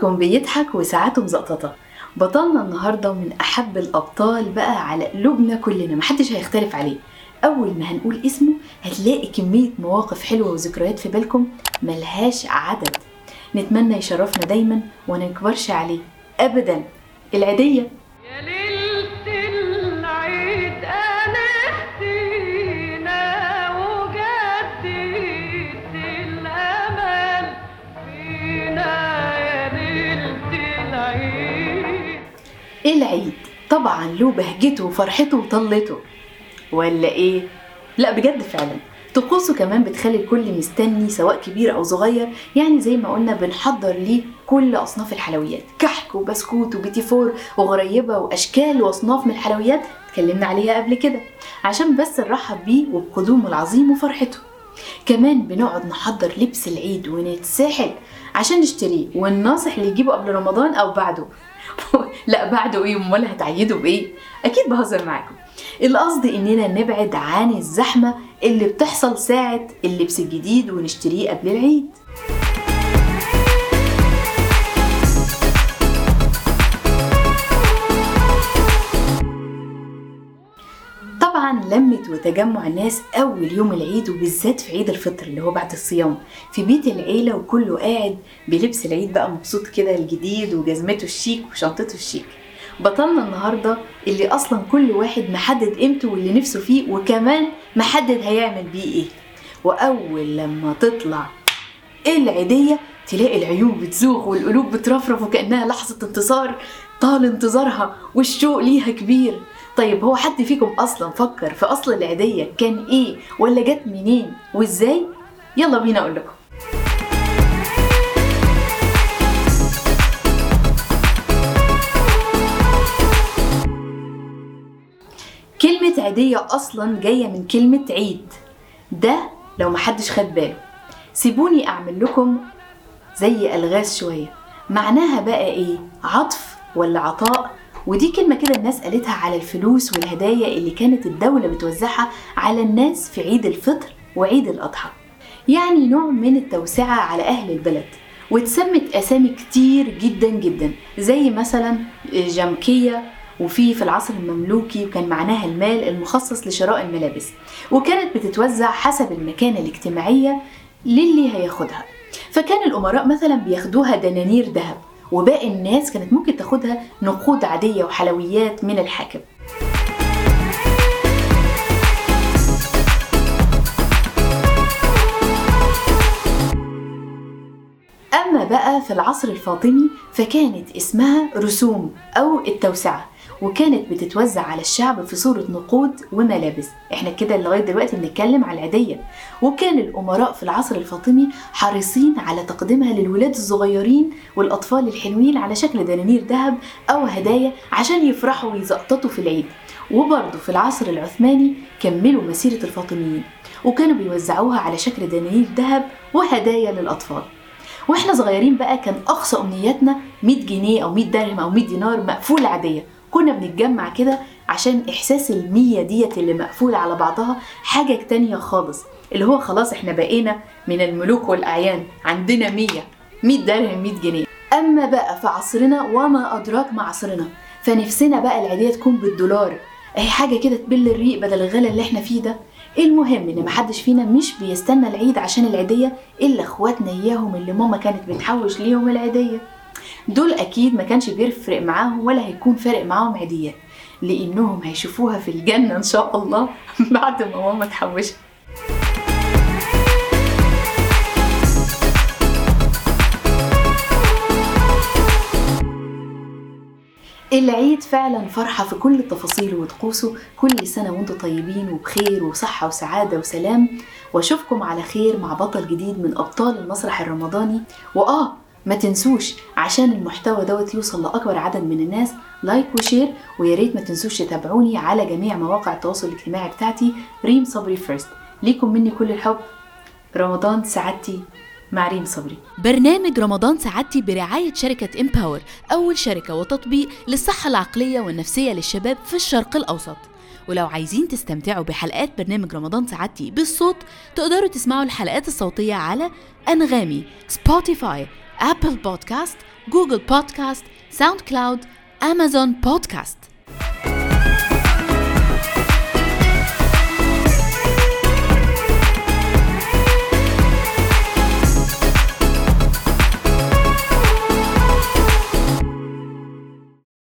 كلهم بيضحك وساعاته مزقططة. بطلنا النهاردة من أحب الأبطال بقى على قلوبنا كلنا، محدش هيختلف عليه. أول ما هنقول اسمه هتلاقي كمية مواقف حلوة وذكريات في بالكم ملهاش عدد. نتمنى يشرفنا دايما ونكبرش عليه أبدا. العيدية. يا ليلة العيد أنستينا وجددت الأمل فينا يا ليلة العيد. العيد طبعا له بهجته وفرحته وطلته، ولا ايه؟ لا بجد فعلا طقوسه كمان بتخلي الكل مستني سواء كبير او صغير. يعني زي ما قلنا بنحضر ليه كل اصناف الحلويات، كحك وبسكوت وبيتي فور وغريبه واشكال واصناف من الحلويات اتكلمنا عليها قبل كده عشان بس نرحب بيه وبقدومه العظيم وفرحته. كمان بنقعد نحضر لبس العيد ونتساحل عشان نشتريه، والناصح اللي يجيبه قبل رمضان او بعده. لا بعده ايه؟ امال هتعيدوا بايه؟ اكيد بهزر معاكم. القصد اننا نبعد عن الزحمة اللي بتحصل ساعة اللبس الجديد ونشتريه قبل العيد. طبعا لمة وتجمع الناس اول يوم العيد، وبالذات في عيد الفطر اللي هو بعد الصيام، في بيت العيلة وكله قاعد بلبس العيد بقى مبسوط كده الجديد وجزمته الشيك وشنطته الشيك. بطلنا النهاردة اللي أصلا كل واحد محدد قيمته واللي نفسه فيه، وكمان محدد هيعمل بيه ايه. وأول لما تطلع العيدية تلاقي العيون بتزوغ والقلوب بترفرف وكأنها لحظة انتصار طال انتظارها والشوق ليها كبير. طيب هو حد فيكم أصلا فكر في أصل العيدية كان ايه ولا جت منين وازاي؟ يلا بينا أقول لكم. كلمة عيدية أصلا جاية من كلمة عيد، ده لو محدش خد باله. سيبوني أعمل لكم زي ألغاز شوية. معناها بقى إيه؟ عطف ولا عطاء؟ ودي كلمة كده الناس قالتها على الفلوس والهدايا اللي كانت الدولة بتوزعها على الناس في عيد الفطر وعيد الأضحى، يعني نوع من التوسعة على أهل البلد. واتسمت أسامي كتير جدا جدا زي مثلا جمكية، وفي العصر المملوكي وكان معناها المال المخصص لشراء الملابس، وكانت بتتوزع حسب المكانة الاجتماعية للي هياخدها. فكان الأمراء مثلا بياخدوها دنانير ذهب، وباقي الناس كانت ممكن تاخدها نقود عادية وحلويات من الحاكم. أما بقى في العصر الفاطمي فكانت اسمها رسوم أو التوسعة، وكانت بتتوزع على الشعب في صورة نقود وملابس. احنا كده لغاية دلوقتي بنتكلم على العيدية. وكان الأمراء في العصر الفاطمي حريصين على تقديمها للولاد الصغيرين والأطفال الحلوين على شكل دنانير ذهب أو هدايا عشان يفرحوا ويزقططوا في العيد. وبرضه في العصر العثماني كملوا مسيرة الفاطميين وكانوا بيوزعوها على شكل دنانير ذهب وهدايا للأطفال. واحنا صغيرين بقى كان أقصى أمنياتنا 100 جنيه أو 100 درهم أو 100 دينار مقفولة عادية. كنا بنتجمع كده عشان إحساس 100 ديت اللي مقفولة على بعضها حاجة تانية خالص، اللي هو خلاص إحنا بقينا من الملوك والأعيان، عندنا 100 درهم 100 جنيه. أما بقى في عصرنا وما أدراك مع عصرنا فنفسنا بقى العيدية تكون بالدولار، أي حاجة كده تبل الريق بدل الغلا اللي إحنا فيه ده. المهم إن محدش فينا مش بيستنى العيد عشان العيدية إلا إخواتنا إياهم اللي ماما كانت بتحوش ليهم العيدية. دول أكيد ما كانش بيفرق معاهم ولا هيكون فارق معاهم عيديات، لأنهم هيشوفوها في الجنة إن شاء الله بعد ما ماما تحوشها. العيد فعلا فرحة في كل تفاصيله وطقوسه. كل سنة وانتم طيبين وبخير وصحة وسعادة وسلام، واشوفكم على خير مع بطل جديد من أبطال المسرح الرمضاني. ما تنسوش عشان المحتوى دوت يوصل لأكبر عدد من الناس لايك وشير، وياريت ما تنسوش تتابعوني على جميع مواقع التواصل الاجتماعي بتاعتي ريم صبري فيرست. ليكم مني كل الحب. رمضان سعادتي مع ريم صبري. برنامج رمضان سعادتي برعاية شركة إمباور، أول شركة وتطبيق للصحة العقلية والنفسية للشباب في الشرق الأوسط. ولو عايزين تستمتعوا بحلقات برنامج رمضان سعادتي بالصوت، تقدروا تسمعوا الحلقات الصوتية على أنغامي، سبوتيفاي، أبل بودكاست، جوجل بودكاست، ساوند كلاود، أمازون بودكاست.